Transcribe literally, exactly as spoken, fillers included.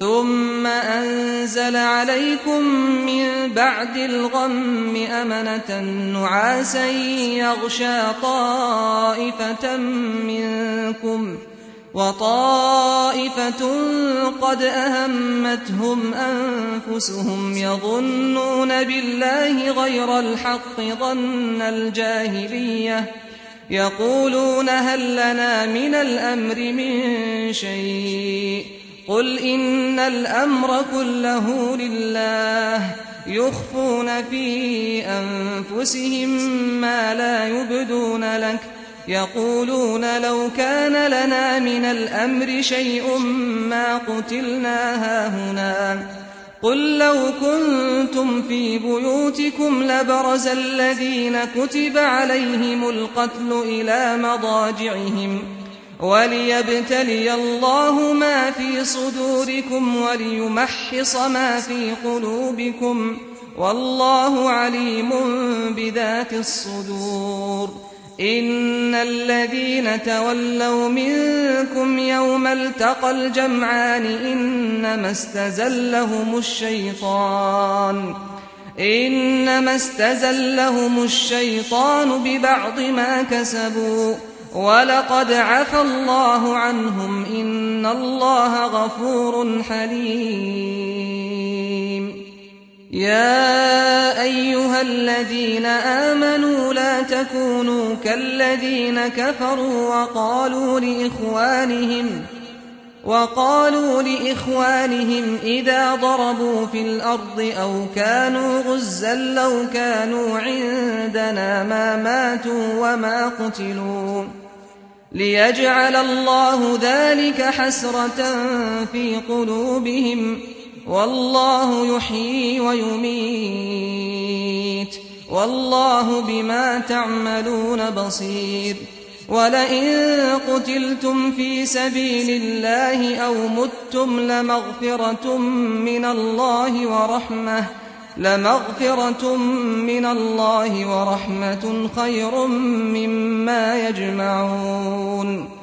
ثم أنزل عليكم من بعد الغم أمنة نعاسا يغشى طائفة منكم وطائفة قد أهمتهم أنفسهم يظنون بالله غير الحق ظن الجاهلية يقولون هل لنا من الأمر من شيء قل إن الأمر كله لله يخفون في أنفسهم ما لا يبدون لك يقولون لو كان لنا من الأمر شيء ما قتلنا هاهنا قل لو كنتم في بيوتكم لبرز الذين كتب عليهم القتل إلى مضاجعهم وليبتلي الله ما في صدوركم وليمحص ما في قلوبكم والله عليم بذات الصدور إن الذين تولوا منكم يوم التقى الجمعان إنما استزلهم الشيطان إنما استزلهم الشيطان ببعض ما كسبوا ولقد عفى الله عنهم إن الله غفور حليم يا أيها الذين آمنوا لا تكونوا كالذين كفروا وقالوا لإخوانهم وقالوا لإخوانهم إذا ضربوا في الأرض أو كانوا غزا لو كانوا عندنا ما ماتوا وما قتلوا ليجعل الله ذلك حسرة في قلوبهم والله يحيي ويميت والله بما تعملون بصير ولئن قتلتم في سبيل الله أو متم لمغفرة من الله ورحمة لمغفرة من الله ورحمة خير مما يجمعون